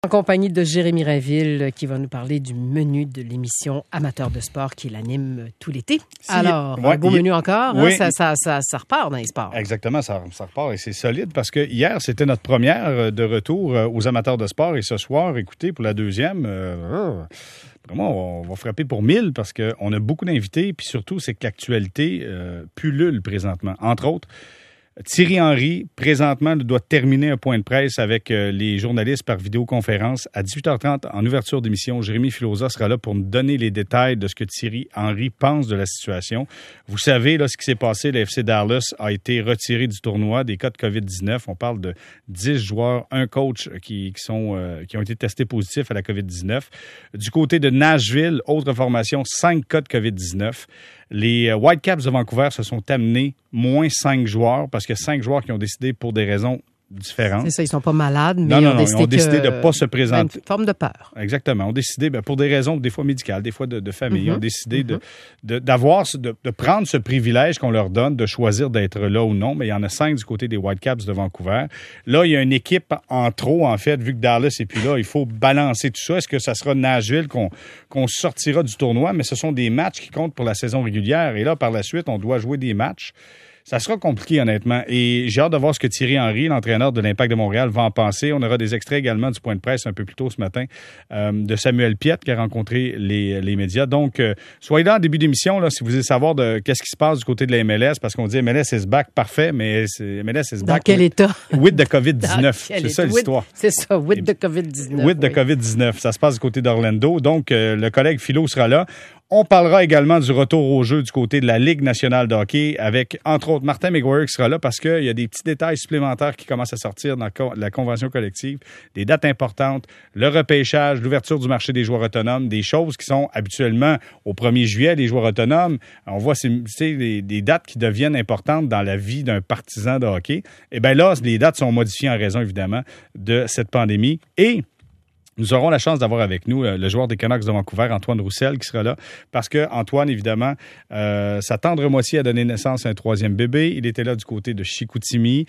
En compagnie de Jérémy Rainville qui va nous parler du menu de l'émission Amateurs de sport qu'il anime tout l'été. Alors, un beau menu encore, oui. Ça repart dans les sports. Exactement, ça repart et c'est solide parce que hier, c'était notre première de retour aux Amateurs de sport et ce soir, écoutez, pour la deuxième, vraiment, on va frapper pour 1000 parce qu'on a beaucoup d'invités puis surtout, c'est que l'actualité pullule présentement. Entre autres, Thierry Henry, présentement, doit terminer un point de presse avec les journalistes par vidéoconférence. À 18h30, en ouverture d'émission, Jérémy Filosa sera là pour nous donner les détails de ce que Thierry Henry pense de la situation. Vous savez, là, ce qui s'est passé, le FC Dallas a été retiré du tournoi des cas de COVID-19. On parle de 10 joueurs, un coach qui ont été testés positifs à la COVID-19. Du côté de Nashville, autre formation, 5 cas de COVID-19. Les Whitecaps de Vancouver se sont amenés moins 5 joueurs parce que 5 joueurs qui ont décidé pour des raisons différentes. C'est ça, ils sont pas malades, mais ils ont décidé de ne pas se présenter. Une forme de peur. Exactement. Ils ont décidé, pour des raisons des fois médicales, des fois de famille, ils ont décidé de prendre ce privilège qu'on leur donne de choisir d'être là ou non. Mais il y en a 5 du côté des Whitecaps de Vancouver. Là, il y a une équipe en trop, en fait, vu que Dallas est plus là. Il faut balancer tout ça. Est-ce que ça sera Nashville qu'on sortira du tournoi? Mais ce sont des matchs qui comptent pour la saison régulière. Et là, par la suite, on doit jouer des matchs. Ça sera compliqué, honnêtement. Et j'ai hâte de voir ce que Thierry Henry, l'entraîneur de l'Impact de Montréal, va en penser. On aura des extraits également du point de presse un peu plus tôt ce matin de Samuel Piette qui a rencontré les médias. Donc, soyez là en début d'émission là, si vous voulez savoir qu'est-ce qui se passe du côté de la MLS, parce qu'on dit MLS is back, parfait, mais MLS is back. Dans quel état? With the COVID-19. C'est ça l'histoire. C'est ça, with the COVID-19. With the COVID-19. Ça se passe du côté d'Orlando. Donc, le collègue Philo sera là. On parlera également du retour au jeu du côté de la Ligue nationale de hockey avec, entre autres, Martin McGuire qui sera là parce qu'il y a des petits détails supplémentaires qui commencent à sortir dans la convention collective, des dates importantes, le repêchage, l'ouverture du marché des joueurs autonomes, des choses qui sont habituellement au 1er juillet, les joueurs autonomes. On voit des dates qui deviennent importantes dans la vie d'un partisan de hockey. Et bien là, les dates sont modifiées en raison, évidemment, de cette pandémie. Et nous aurons la chance d'avoir avec nous le joueur des Canucks de Vancouver, Antoine Roussel, qui sera là. Parce que Antoine, évidemment, sa tendre moitié a donné naissance à un 3e bébé. Il était là du côté de Chicoutimi.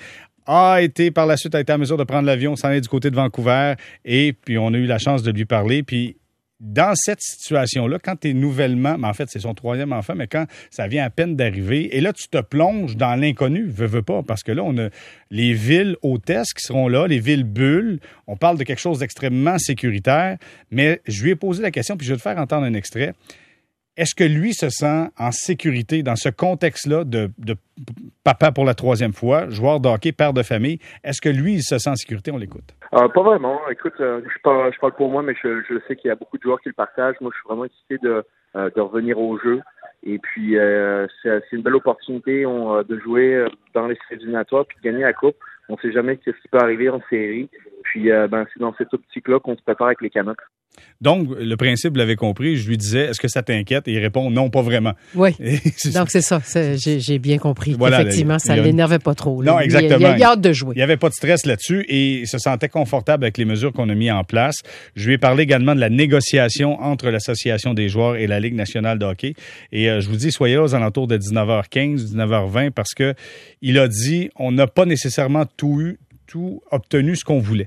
Par la suite, a été en mesure de prendre l'avion, s'en aller du côté de Vancouver. Et puis, on a eu la chance de lui parler. Puis, dans cette situation-là, quand tu es nouvellement, mais en fait, c'est son 3e enfant, mais quand ça vient à peine d'arriver, et là, tu te plonges dans l'inconnu, veux pas, parce que là, on a les villes hôtesses qui seront là, les villes bulles. On parle de quelque chose d'extrêmement sécuritaire, mais je lui ai posé la question, puis je vais te faire entendre un extrait. Est-ce que lui se sent en sécurité dans ce contexte-là de papa pour la 3e fois, joueur de hockey, père de famille? Est-ce que lui, il se sent en sécurité? On l'écoute. Pas vraiment. Écoute, je parle pour moi, mais je sais qu'il y a beaucoup de joueurs qui le partagent. Moi, je suis vraiment excité de revenir au jeu. Et puis, c'est une belle opportunité de jouer dans les séries éliminatoires puis de gagner la coupe. On ne sait jamais ce qui peut arriver en série. Puis, c'est dans cette optique-là qu'on se prépare avec les Canucks. Donc, le principe, vous l'avez compris, je lui disais, est-ce que ça t'inquiète? Et il répond, non, pas vraiment. Oui, donc c'est ça, j'ai bien compris. Voilà, effectivement, ça ne l'énervait pas trop. Non, exactement. Il a hâte de jouer. Il n'y avait pas de stress là-dessus et il se sentait confortable avec les mesures qu'on a mises en place. Je lui ai parlé également de la négociation entre l'Association des joueurs et la Ligue nationale de hockey. Et je vous dis, soyez là aux alentours de 19h15, 19h20, parce que il a dit, on n'a pas nécessairement tout obtenu ce qu'on voulait.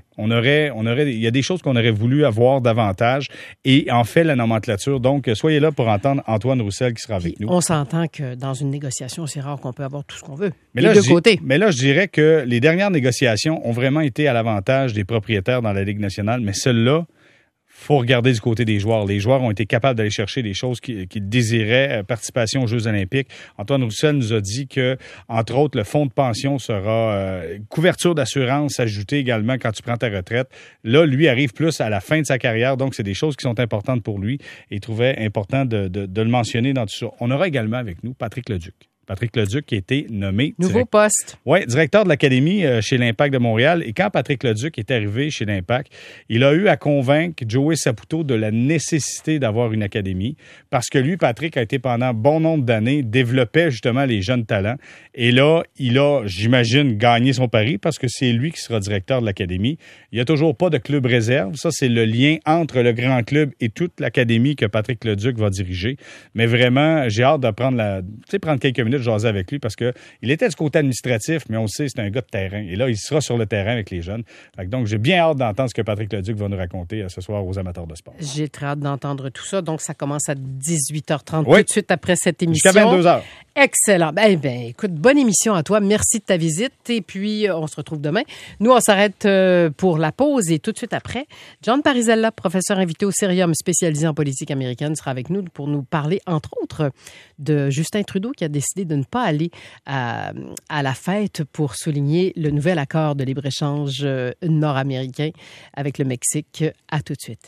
Il y a des choses qu'on aurait voulu avoir davantage et en fait la nomenclature. Donc, soyez là pour entendre Antoine Roussel qui sera avec nous. On s'entend que dans une négociation, c'est rare qu'on peut avoir tout ce qu'on veut. Mais des là, deux côtés. Mais là, je dirais que les dernières négociations ont vraiment été à l'avantage des propriétaires dans la Ligue nationale, mais celle-là, faut regarder du côté des joueurs. Les joueurs ont été capables d'aller chercher des choses qu'ils désiraient, participation aux Jeux olympiques. Antoine Roussel nous a dit que, entre autres, le fonds de pension sera couverture d'assurance ajoutée également quand tu prends ta retraite. Là, lui arrive plus à la fin de sa carrière, donc c'est des choses qui sont importantes pour lui et il trouvait important de le mentionner dans tout ça. On aura également avec nous Patrick Leduc. Patrick Leduc qui a été nommé nouveau poste. Oui, directeur de l'Académie chez l'Impact de Montréal. Et quand Patrick Leduc est arrivé chez l'Impact, il a eu à convaincre Joey Saputo de la nécessité d'avoir une académie parce que lui, Patrick, a été pendant bon nombre d'années, développait justement les jeunes talents. Et là, il a, j'imagine, gagné son pari parce que c'est lui qui sera directeur de l'Académie. Il n'y a toujours pas de club réserve. Ça, c'est le lien entre le grand club et toute l'Académie que Patrick Leduc va diriger. Mais vraiment, j'ai hâte de prendre quelques minutes minutes jaser avec lui parce que il était du côté administratif, mais on le sait, c'est un gars de terrain. Et là, il sera sur le terrain avec les jeunes. Donc, j'ai bien hâte d'entendre ce que Patrick Leduc va nous raconter ce soir aux amateurs de sport. J'ai très hâte d'entendre tout ça. Donc, ça commence à 18h30 oui. tout de suite après cette émission. Jusqu'à 22h. Excellent. Ben, écoute, bonne émission à toi. Merci de ta visite. Et puis, on se retrouve demain. Nous, on s'arrête pour la pause et tout de suite après, John Parisella, professeur invité au Cerium spécialisé en politique américaine, sera avec nous pour nous parler, entre autres, de Justin Trudeau qui a décidé de ne pas aller à la fête pour souligner le nouvel accord de libre-échange nord-américain avec le Mexique. À tout de suite.